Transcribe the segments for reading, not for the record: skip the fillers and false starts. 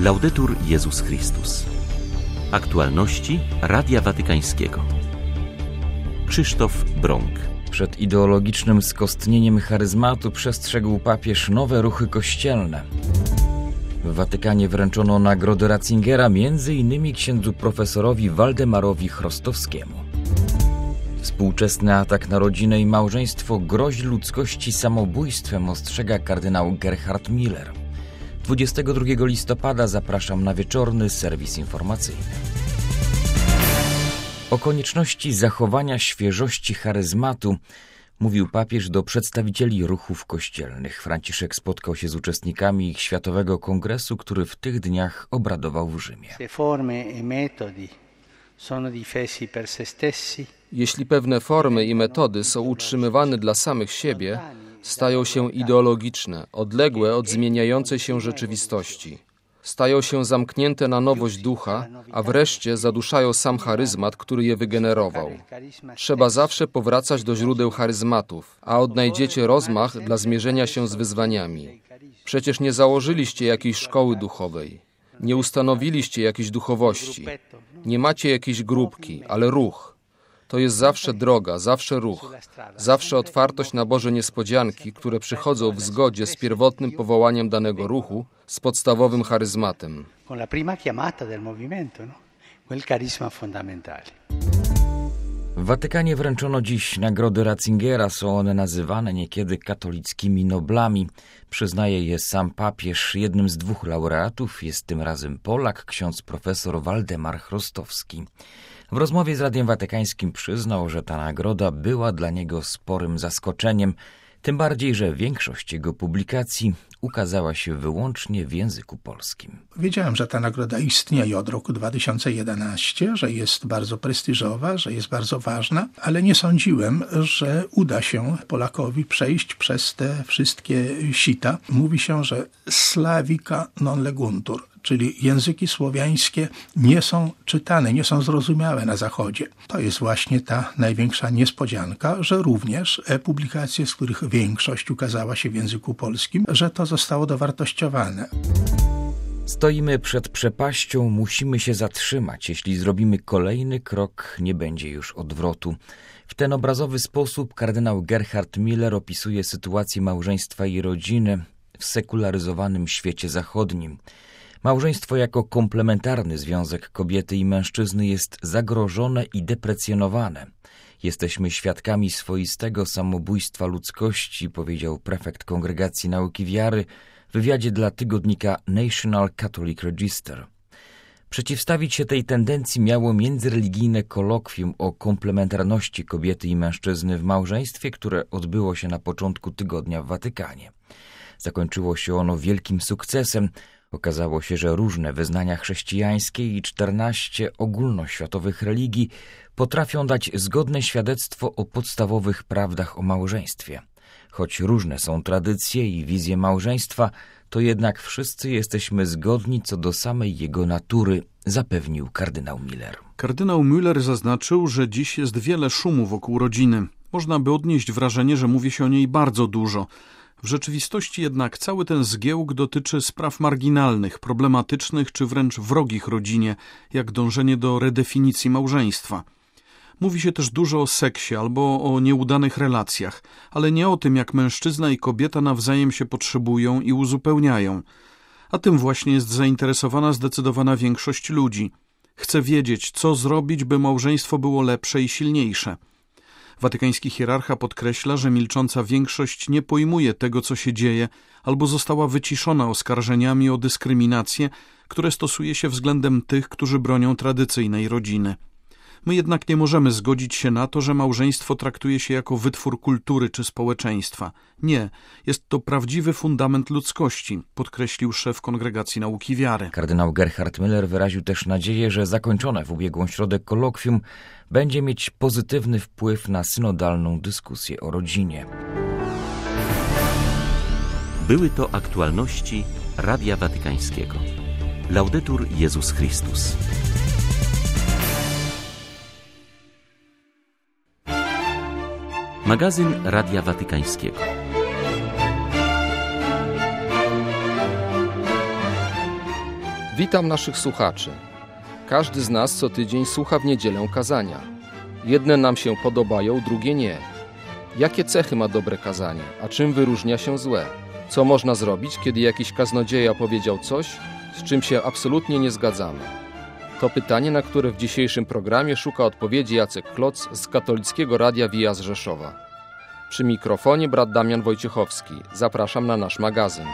Laudetur Jezus Chrystus. Aktualności Radia Watykańskiego. Krzysztof Brąk. Przed ideologicznym skostnieniem charyzmatu przestrzegł papież nowe ruchy kościelne. W Watykanie wręczono nagrodę Ratzingera m.in. księdzu profesorowi Waldemarowi Chrostowskiemu. Współczesny atak na rodzinę i małżeństwo grozi ludzkości samobójstwem, ostrzega kardynał Gerhard Müller. 22 listopada zapraszam na wieczorny serwis informacyjny. O konieczności zachowania świeżości charyzmatu mówił papież do przedstawicieli ruchów kościelnych. Franciszek spotkał się z uczestnikami ich Światowego Kongresu, który w tych dniach obradował w Rzymie. Jeśli pewne formy i metody są utrzymywane dla samych siebie, stają się ideologiczne, odległe od zmieniającej się rzeczywistości. Stają się zamknięte na nowość ducha, a wreszcie zaduszają sam charyzmat, który je wygenerował. Trzeba zawsze powracać do źródeł charyzmatów, a odnajdziecie rozmach dla zmierzenia się z wyzwaniami. Przecież nie założyliście jakiejś szkoły duchowej, nie ustanowiliście jakiejś duchowości, nie macie jakiejś grupki, ale ruch. To jest zawsze droga, zawsze ruch, zawsze otwartość na Boże niespodzianki, które przychodzą w zgodzie z pierwotnym powołaniem danego ruchu, z podstawowym charyzmatem. W Watykanie wręczono dziś nagrody Ratzingera. Są one nazywane niekiedy katolickimi noblami. Przyznaje je sam papież. Jednym z dwóch laureatów jest tym razem Polak, ksiądz profesor Waldemar Chrostowski. W rozmowie z Radiem Watykańskim przyznał, że ta nagroda była dla niego sporym zaskoczeniem, tym bardziej, że większość jego publikacji ukazała się wyłącznie w języku polskim. Wiedziałem, że ta nagroda istnieje od roku 2011, że jest bardzo prestiżowa, że jest bardzo ważna, ale nie sądziłem, że uda się Polakowi przejść przez te wszystkie sita. Mówi się, że Slavica non leguntur, czyli języki słowiańskie nie są czytane, nie są zrozumiałe na Zachodzie. To jest właśnie ta największa niespodzianka, że również publikacje, z których większość ukazała się w języku polskim, że to zostało dowartościowane. Stoimy przed przepaścią, musimy się zatrzymać. Jeśli zrobimy kolejny krok, nie będzie już odwrotu. W ten obrazowy sposób kardynał Gerhard Müller opisuje sytuację małżeństwa i rodziny w sekularyzowanym świecie zachodnim. Małżeństwo jako komplementarny związek kobiety i mężczyzny jest zagrożone i deprecjonowane. Jesteśmy świadkami swoistego samobójstwa ludzkości, powiedział prefekt Kongregacji Nauki Wiary w wywiadzie dla tygodnika National Catholic Register. Przeciwstawić się tej tendencji miało międzyreligijne kolokwium o komplementarności kobiety i mężczyzny w małżeństwie, które odbyło się na początku tygodnia w Watykanie. Zakończyło się ono wielkim sukcesem. Okazało się, że różne wyznania chrześcijańskie i 14 ogólnoświatowych religii potrafią dać zgodne świadectwo o podstawowych prawdach o małżeństwie. Choć różne są tradycje i wizje małżeństwa, to jednak wszyscy jesteśmy zgodni co do samej jego natury, zapewnił kardynał Müller. Kardynał Müller zaznaczył, że dziś jest wiele szumu wokół rodziny. Można by odnieść wrażenie, że mówi się o niej bardzo dużo. W rzeczywistości jednak cały ten zgiełk dotyczy spraw marginalnych, problematycznych czy wręcz wrogich rodzinie, jak dążenie do redefinicji małżeństwa. Mówi się też dużo o seksie albo o nieudanych relacjach, ale nie o tym, jak mężczyzna i kobieta nawzajem się potrzebują i uzupełniają. A tym właśnie jest zainteresowana zdecydowana większość ludzi. Chce wiedzieć, co zrobić, by małżeństwo było lepsze i silniejsze. Watykański hierarcha podkreśla, że milcząca większość nie pojmuje tego, co się dzieje, albo została wyciszona oskarżeniami o dyskryminację, które stosuje się względem tych, którzy bronią tradycyjnej rodziny. My jednak nie możemy zgodzić się na to, że małżeństwo traktuje się jako wytwór kultury czy społeczeństwa. Nie, jest to prawdziwy fundament ludzkości, podkreślił szef Kongregacji Nauki Wiary. Kardynał Gerhard Müller wyraził też nadzieję, że zakończone w ubiegłą środę kolokwium będzie mieć pozytywny wpływ na synodalną dyskusję o rodzinie. Były to aktualności Radia Watykańskiego. Laudetur Jezus Chrystus. Magazyn Radia Watykańskiego. Witam naszych słuchaczy. Każdy z nas co tydzień słucha w niedzielę kazania. Jedne nam się podobają, drugie nie. Jakie cechy ma dobre kazanie, a czym wyróżnia się złe? Co można zrobić, kiedy jakiś kaznodzieja powiedział coś, z czym się absolutnie nie zgadzamy? To pytanie, na które w dzisiejszym programie szuka odpowiedzi Jacek Kloc z Katolickiego Radia Via z Rzeszowa. Przy mikrofonie brat Damian Wojciechowski. Zapraszam na nasz magazyn.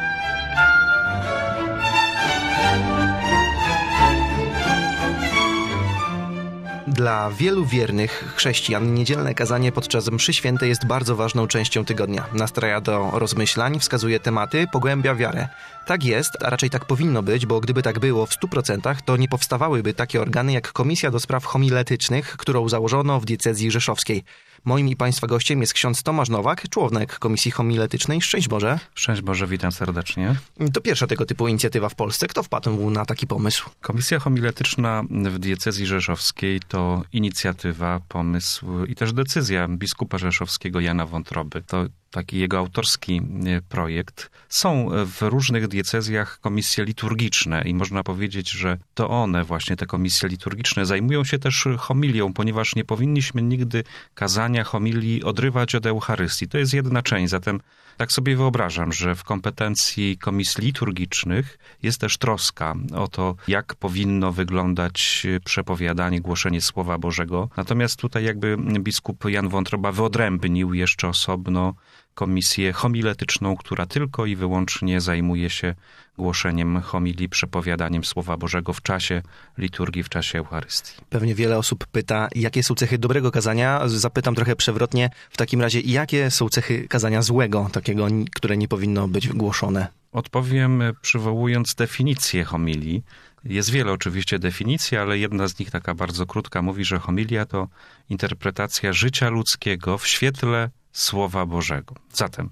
Dla wielu wiernych chrześcijan niedzielne kazanie podczas mszy świętej jest bardzo ważną częścią tygodnia. Nastraja do rozmyślań, wskazuje tematy, pogłębia wiarę. Tak jest, a raczej tak powinno być, bo gdyby tak było w 100%, to nie powstawałyby takie organy jak Komisja do Spraw Homiletycznych, którą założono w diecezji rzeszowskiej. Moim i Państwa gościem jest ksiądz Tomasz Nowak, członek Komisji Homiletycznej. Szczęść Boże. Szczęść Boże, witam serdecznie. To pierwsza tego typu inicjatywa w Polsce. Kto wpadł na taki pomysł? Komisja Homiletyczna w diecezji rzeszowskiej to inicjatywa, pomysł i też decyzja biskupa rzeszowskiego Jana Wątroby. To taki jego autorski projekt. Są w różnych diecezjach komisje liturgiczne i można powiedzieć, że to one, właśnie te komisje liturgiczne, zajmują się też homilią, ponieważ nie powinniśmy nigdy kazania, homilii odrywać od Eucharystii. To jest jedna część, zatem tak sobie wyobrażam, że w kompetencji komisji liturgicznych jest też troska o to, jak powinno wyglądać przepowiadanie, głoszenie Słowa Bożego. Natomiast tutaj jakby biskup Jan Wątroba wyodrębnił jeszcze osobno komisję homiletyczną, która tylko i wyłącznie zajmuje się głoszeniem homilii, przepowiadaniem Słowa Bożego w czasie liturgii, w czasie Eucharystii. Pewnie wiele osób pyta, jakie są cechy dobrego kazania. Zapytam trochę przewrotnie. W takim razie, jakie są cechy kazania złego, takiego, które nie powinno być głoszone? Odpowiem przywołując definicję homilii. Jest wiele oczywiście definicji, ale jedna z nich, taka bardzo krótka, mówi, że homilia to interpretacja życia ludzkiego w świetle Słowa Bożego. Zatem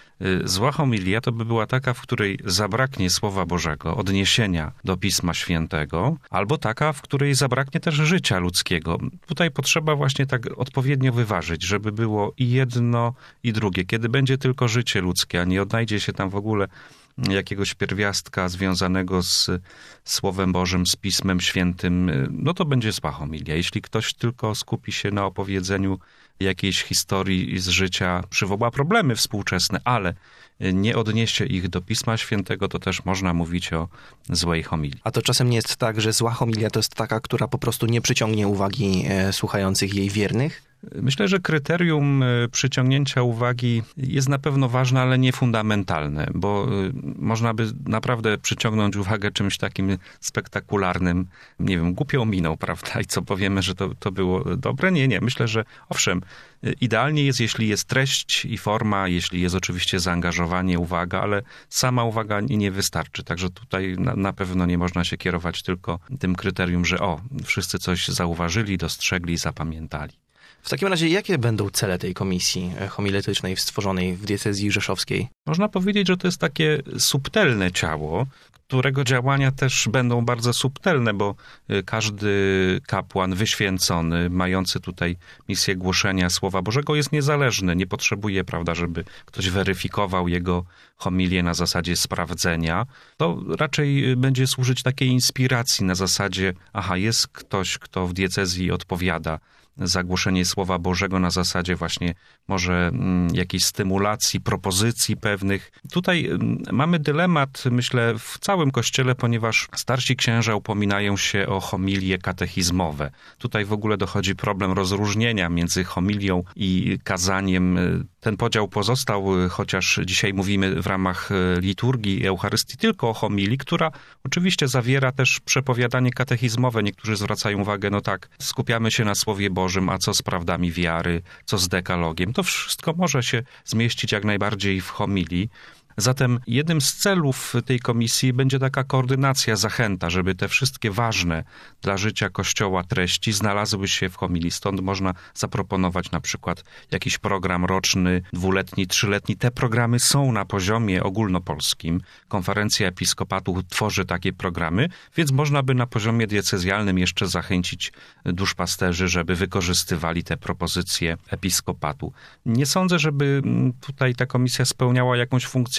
zła homilia to by była taka, w której zabraknie Słowa Bożego, odniesienia do Pisma Świętego, albo taka, w której zabraknie też życia ludzkiego. Tutaj potrzeba właśnie tak odpowiednio wyważyć, żeby było i jedno, i drugie. Kiedy będzie tylko życie ludzkie, a nie odnajdzie się tam w ogóle jakiegoś pierwiastka związanego z Słowem Bożym, z Pismem Świętym, no to będzie zła homilia. Jeśli ktoś tylko skupi się na opowiedzeniu jakiejś historii z życia, przywoła problemy współczesne, ale nie odniesie ich do Pisma Świętego, to też można mówić o złej homilii. A to czasem nie jest tak, że zła homilia to jest taka, która po prostu nie przyciągnie uwagi słuchających jej wiernych? Myślę, że kryterium przyciągnięcia uwagi jest na pewno ważne, ale nie fundamentalne, bo można by naprawdę przyciągnąć uwagę czymś takim spektakularnym, nie wiem, głupią miną, prawda? I co powiemy, że to było dobre? Nie. Myślę, że owszem, idealnie jest, jeśli jest treść i forma, jeśli jest oczywiście zaangażowanie, uwaga, ale sama uwaga nie wystarczy. Także tutaj na pewno nie można się kierować tylko tym kryterium, że wszyscy coś zauważyli, dostrzegli, zapamiętali. W takim razie, jakie będą cele tej komisji homiletycznej stworzonej w diecezji rzeszowskiej? Można powiedzieć, że to jest takie subtelne ciało, którego działania też będą bardzo subtelne, bo każdy kapłan wyświęcony, mający tutaj misję głoszenia Słowa Bożego, jest niezależny. Nie potrzebuje, prawda, żeby ktoś weryfikował jego homilię na zasadzie sprawdzenia. To raczej będzie służyć takiej inspiracji na zasadzie, jest ktoś, kto w diecezji odpowiada za głoszenie Słowa Bożego na zasadzie właśnie może jakiejś stymulacji, propozycji pewnych. Tutaj mamy dylemat, myślę, w całym Kościele, ponieważ starsi księża upominają się o homilie katechizmowe. Tutaj w ogóle dochodzi problem rozróżnienia między homilią i kazaniem. Ten podział pozostał, chociaż dzisiaj mówimy w ramach liturgii i Eucharystii tylko o homilii, która oczywiście zawiera też przepowiadanie katechizmowe. Niektórzy zwracają uwagę, skupiamy się na Słowie Bożym, a co z prawdami wiary, co z dekalogiem. To wszystko może się zmieścić jak najbardziej w homilii. Zatem jednym z celów tej komisji będzie taka koordynacja, zachęta, żeby te wszystkie ważne dla życia Kościoła treści znalazły się w homilii. Stąd można zaproponować na przykład jakiś program roczny, 2-letni, 3-letni. Te programy są na poziomie ogólnopolskim. Konferencja Episkopatu tworzy takie programy, więc można by na poziomie diecezjalnym jeszcze zachęcić duszpasterzy, żeby wykorzystywali te propozycje Episkopatu. Nie sądzę, żeby tutaj ta komisja spełniała jakąś funkcję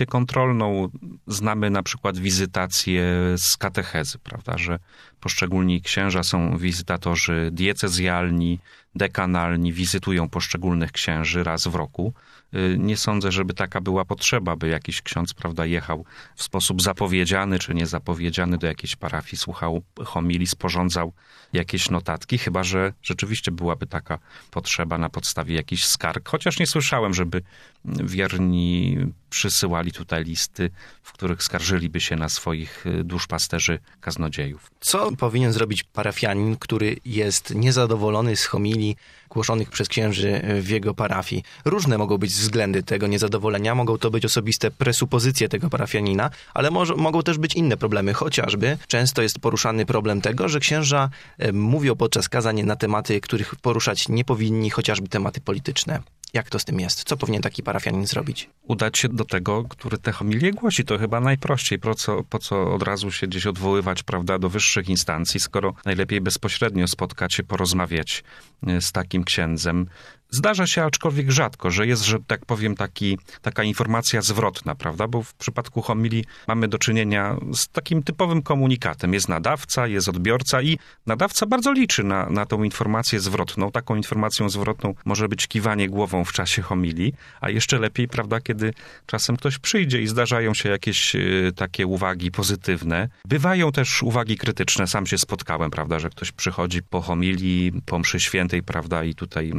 kontrolną. Znamy na przykład wizytację z katechezy, prawda, że poszczególni księża są wizytatorzy diecezjalni, dekanalni, wizytują poszczególnych księży raz w roku. Nie sądzę, żeby taka była potrzeba, by jakiś ksiądz, prawda, jechał w sposób zapowiedziany czy niezapowiedziany do jakiejś parafii, słuchał homilii, sporządzał jakieś notatki, chyba że rzeczywiście byłaby taka potrzeba na podstawie jakichś skarg. Chociaż nie słyszałem, żeby wierni przysyłali tutaj listy, w których skarżyliby się na swoich duszpasterzy kaznodziejów. Co powinien zrobić parafianin, który jest niezadowolony z homilii głoszonych przez księży w jego parafii? Różne mogą być względy tego niezadowolenia, mogą to być osobiste presupozycje tego parafianina, ale mogą też być inne problemy. Chociażby często jest poruszany problem tego, że księża mówią podczas kazań na tematy, których poruszać nie powinni, chociażby tematy polityczne. Jak to z tym jest? Co powinien taki parafianin zrobić? Udać się do tego, który te homilie głosi. To chyba najprościej. Po co od razu się gdzieś odwoływać, prawda, do wyższych instancji, skoro najlepiej bezpośrednio spotkać się, porozmawiać z takim księdzem. Zdarza się, aczkolwiek rzadko, że jest, że tak powiem, taka informacja zwrotna, prawda? Bo w przypadku homilii mamy do czynienia z takim typowym komunikatem. Jest nadawca, jest odbiorca i nadawca bardzo liczy na tą informację zwrotną. Taką informacją zwrotną może być kiwanie głową w czasie homilii, a jeszcze lepiej, prawda, kiedy czasem ktoś przyjdzie i zdarzają się jakieś takie uwagi pozytywne. Bywają też uwagi krytyczne. Sam się spotkałem, prawda, że ktoś przychodzi po homilii, po mszy świętej, prawda, i tutaj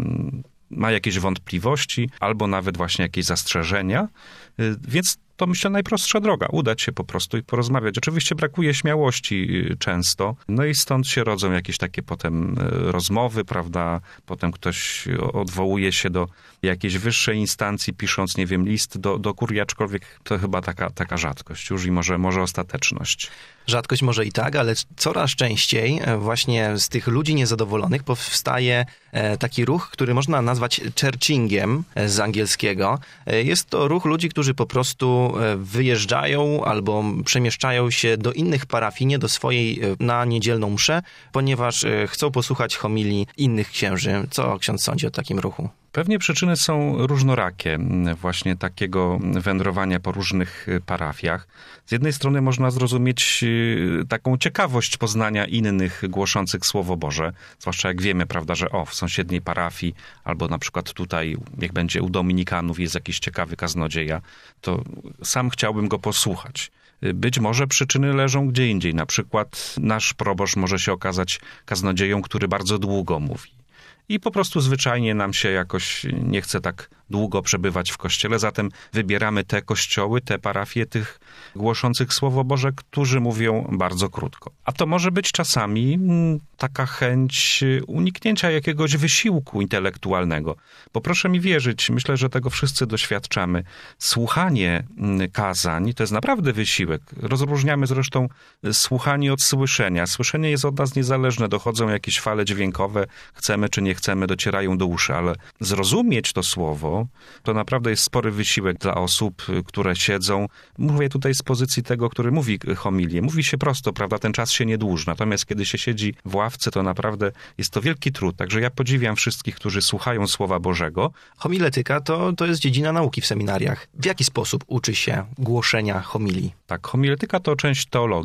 ma jakieś wątpliwości albo nawet właśnie jakieś zastrzeżenia, więc to myślę najprostsza droga, udać się po prostu i porozmawiać. Oczywiście brakuje śmiałości często, no i stąd się rodzą jakieś takie potem rozmowy, prawda, potem ktoś odwołuje się do jakiejś wyższej instancji, pisząc, nie wiem, list do kurii, aczkolwiek to chyba taka rzadkość już i może ostateczność. Rzadkość może i tak, ale coraz częściej właśnie z tych ludzi niezadowolonych powstaje taki ruch, który można nazwać churchingiem z angielskiego. Jest to ruch ludzi, którzy po prostu wyjeżdżają albo przemieszczają się do innych parafii, nie do swojej, na niedzielną mszę, ponieważ chcą posłuchać homilii innych księży. Co ksiądz sądzi o takim ruchu? Pewnie przyczyny są różnorakie właśnie takiego wędrowania po różnych parafiach. Z jednej strony można zrozumieć taką ciekawość poznania innych głoszących Słowo Boże, zwłaszcza jak wiemy, prawda, że w sąsiedniej parafii albo na przykład tutaj, jak będzie u Dominikanów, jest jakiś ciekawy kaznodzieja, to sam chciałbym go posłuchać. Być może przyczyny leżą gdzie indziej. Na przykład nasz proboszcz może się okazać kaznodzieją, który bardzo długo mówi. I po prostu zwyczajnie nam się jakoś nie chce tak długo przebywać w kościele, zatem wybieramy te kościoły, te parafie tych głoszących Słowo Boże, którzy mówią bardzo krótko. A to może być czasami taka chęć uniknięcia jakiegoś wysiłku intelektualnego. Bo proszę mi wierzyć, myślę, że tego wszyscy doświadczamy. Słuchanie kazań to jest naprawdę wysiłek. Rozróżniamy zresztą słuchanie od słyszenia. Słyszenie jest od nas niezależne, dochodzą jakieś fale dźwiękowe, chcemy czy nie chcemy, docierają do uszy, ale zrozumieć to słowo, to naprawdę jest spory wysiłek dla osób, które siedzą. Mówię tutaj z pozycji tego, który mówi homilię. Mówi się prosto, prawda, ten czas się nie dłuży. Natomiast kiedy się siedzi w ławce, to naprawdę jest to wielki trud. Także ja podziwiam wszystkich, którzy słuchają Słowa Bożego. Homiletyka to jest dziedzina nauki w seminariach. W jaki sposób uczy się głoszenia homilii? Tak, homiletyka to część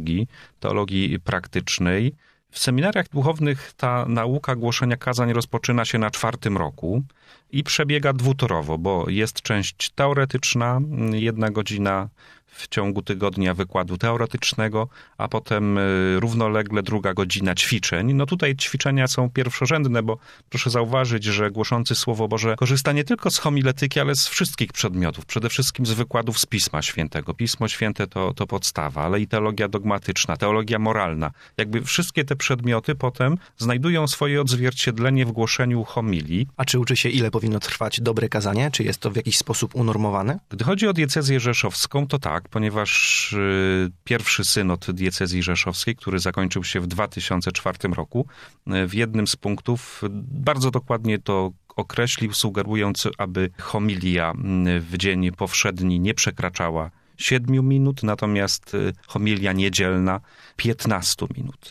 teologii praktycznej. W seminariach duchownych ta nauka głoszenia kazań rozpoczyna się na 4. roku i przebiega dwutorowo, bo jest część teoretyczna, 1 godzina w ciągu tygodnia wykładu teoretycznego, a potem równolegle 2 godzina ćwiczeń. No tutaj ćwiczenia są pierwszorzędne, bo proszę zauważyć, że głoszący Słowo Boże korzysta nie tylko z homiletyki, ale z wszystkich przedmiotów. Przede wszystkim z wykładów z Pisma Świętego. Pismo Święte to podstawa, ale i teologia dogmatyczna, teologia moralna. Jakby wszystkie te przedmioty potem znajdują swoje odzwierciedlenie w głoszeniu homilii. A czy uczy się, ile powinno trwać dobre kazanie? Czy jest to w jakiś sposób unormowane? Gdy chodzi o diecezję rzeszowską, to tak, ponieważ pierwszy synod diecezji rzeszowskiej, który zakończył się w 2004 roku, w jednym z punktów bardzo dokładnie to określił, sugerując, aby homilia w dzień powszedni nie przekraczała 7 minut, natomiast homilia niedzielna 15 minut.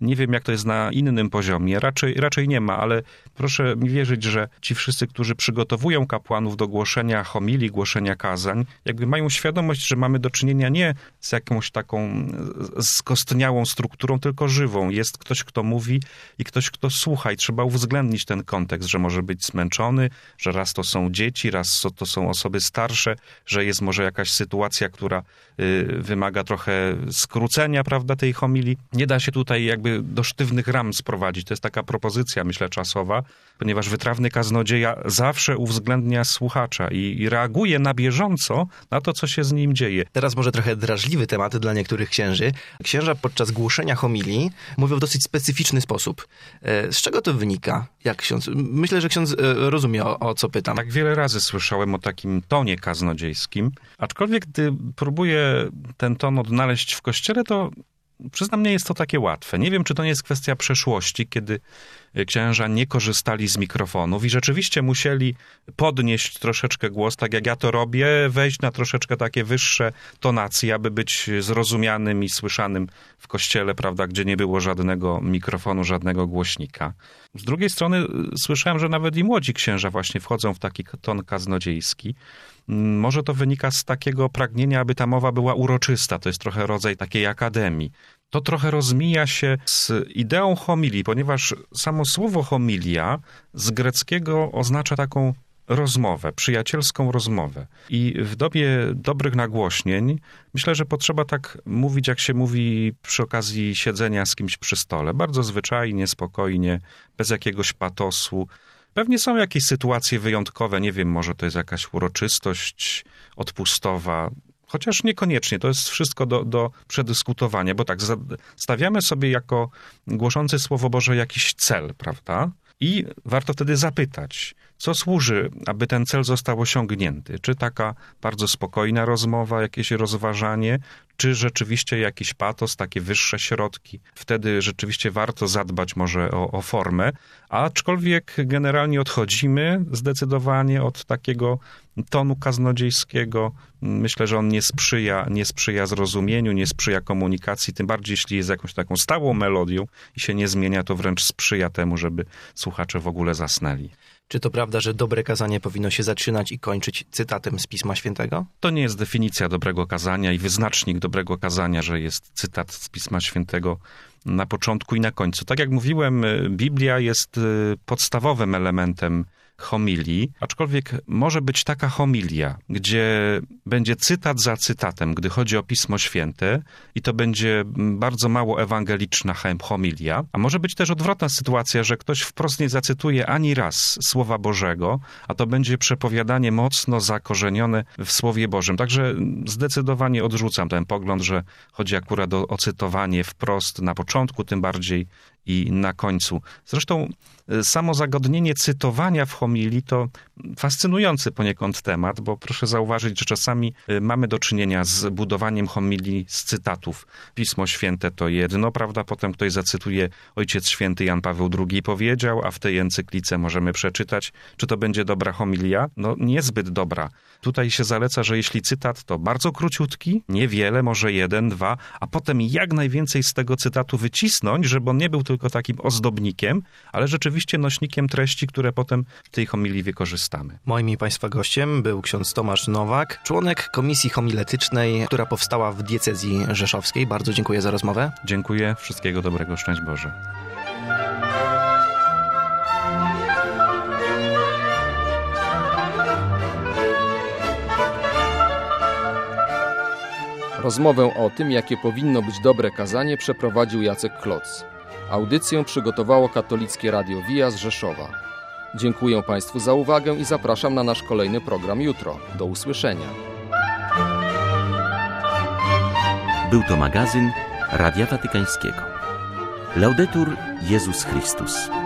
Nie wiem, jak to jest na innym poziomie, raczej nie ma, ale proszę mi wierzyć, że ci wszyscy, którzy przygotowują kapłanów do głoszenia homilii, głoszenia kazań, jakby mają świadomość, że mamy do czynienia nie z jakąś taką skostniałą strukturą, tylko żywą. Jest ktoś, kto mówi i ktoś, kto słucha i trzeba uwzględnić ten kontekst, że może być zmęczony, że raz to są dzieci, raz to są osoby starsze, że jest może jakaś sytuacja, która wymaga trochę skrócenia, prawda, tej homilii. Nie da się tutaj jakby do sztywnych ram sprowadzić. To jest taka propozycja, myślę, czasowa, ponieważ wytrawny kaznodzieja zawsze uwzględnia słuchacza i reaguje na bieżąco na to, co się z nim dzieje. Teraz może trochę drażliwy temat dla niektórych księży. Księża podczas głoszenia homilii mówią w dosyć specyficzny sposób. Z czego to wynika? Jak ksiądz? Myślę, że ksiądz rozumie, o co pytam. Tak wiele razy słyszałem o takim tonie kaznodziejskim, aczkolwiek gdy próbuję ten ton odnaleźć w Kościele, to przyznam, nie jest to takie łatwe. Nie wiem, czy to nie jest kwestia przeszłości, kiedy księża nie korzystali z mikrofonów i rzeczywiście musieli podnieść troszeczkę głos, tak jak ja to robię, wejść na troszeczkę takie wyższe tonacje, aby być zrozumianym i słyszanym w kościele, prawda, gdzie nie było żadnego mikrofonu, żadnego głośnika. Z drugiej strony słyszałem, że nawet i młodzi księża właśnie wchodzą w taki ton kaznodziejski. Może to wynika z takiego pragnienia, aby ta mowa była uroczysta. To jest trochę rodzaj takiej akademii. To trochę rozmija się z ideą homilii, ponieważ samo słowo homilia z greckiego oznacza taką rozmowę, przyjacielską rozmowę. I w dobie dobrych nagłośnień myślę, że potrzeba tak mówić, jak się mówi przy okazji siedzenia z kimś przy stole. Bardzo zwyczajnie, spokojnie, bez jakiegoś patosu. Pewnie są jakieś sytuacje wyjątkowe, nie wiem, może to jest jakaś uroczystość odpustowa, chociaż niekoniecznie, to jest wszystko do przedyskutowania, bo tak, stawiamy sobie jako głoszący Słowo Boże jakiś cel, prawda? I warto wtedy zapytać, co służy, aby ten cel został osiągnięty? Czy taka bardzo spokojna rozmowa, jakieś rozważanie, czy rzeczywiście jakiś patos, takie wyższe środki? Wtedy rzeczywiście warto zadbać może o formę, aczkolwiek generalnie odchodzimy zdecydowanie od takiego tonu kaznodziejskiego. Myślę, że on nie sprzyja zrozumieniu, nie sprzyja komunikacji, tym bardziej jeśli jest jakąś taką stałą melodią i się nie zmienia, to wręcz sprzyja temu, żeby słuchacze w ogóle zasnęli. Czy to prawda, że dobre kazanie powinno się zaczynać i kończyć cytatem z Pisma Świętego? To nie jest definicja dobrego kazania i wyznacznik dobrego kazania, że jest cytat z Pisma Świętego na początku i na końcu. Tak jak mówiłem, Biblia jest podstawowym elementem homilii, aczkolwiek może być taka homilia, gdzie będzie cytat za cytatem, gdy chodzi o Pismo Święte i to będzie bardzo mało ewangeliczna homilia, a może być też odwrotna sytuacja, że ktoś wprost nie zacytuje ani raz Słowa Bożego, a to będzie przepowiadanie mocno zakorzenione w Słowie Bożym. Także zdecydowanie odrzucam ten pogląd, że chodzi akurat o cytowanie wprost na początku, tym bardziej i na końcu. Zresztą samo zagodnienie cytowania w homilii to fascynujący poniekąd temat, bo proszę zauważyć, że czasami mamy do czynienia z budowaniem homilii z cytatów. Pismo Święte to jedno, prawda? Potem ktoś zacytuje Ojciec Święty Jan Paweł II powiedział, a w tej encyklice możemy przeczytać, czy to będzie dobra homilia? No niezbyt dobra. Tutaj się zaleca, że jeśli cytat to bardzo króciutki, niewiele, może 1, 2, a potem jak najwięcej z tego cytatu wycisnąć, żeby on nie był tylko takim ozdobnikiem, ale rzeczywiście nośnikiem treści, które potem w tej homilii wykorzystamy. Moim i Państwa gościem był ksiądz Tomasz Nowak, członek Komisji Homiletycznej, która powstała w diecezji rzeszowskiej. Bardzo dziękuję za rozmowę. Dziękuję. Wszystkiego dobrego. Szczęść Boże. Rozmowę o tym, jakie powinno być dobre kazanie, przeprowadził Jacek Kloc. Audycję przygotowało Katolickie Radio Via z Rzeszowa. Dziękuję Państwu za uwagę i zapraszam na nasz kolejny program jutro. Do usłyszenia. Był to magazyn Radia Watykańskiego. Laudetur Jezus Chrystus.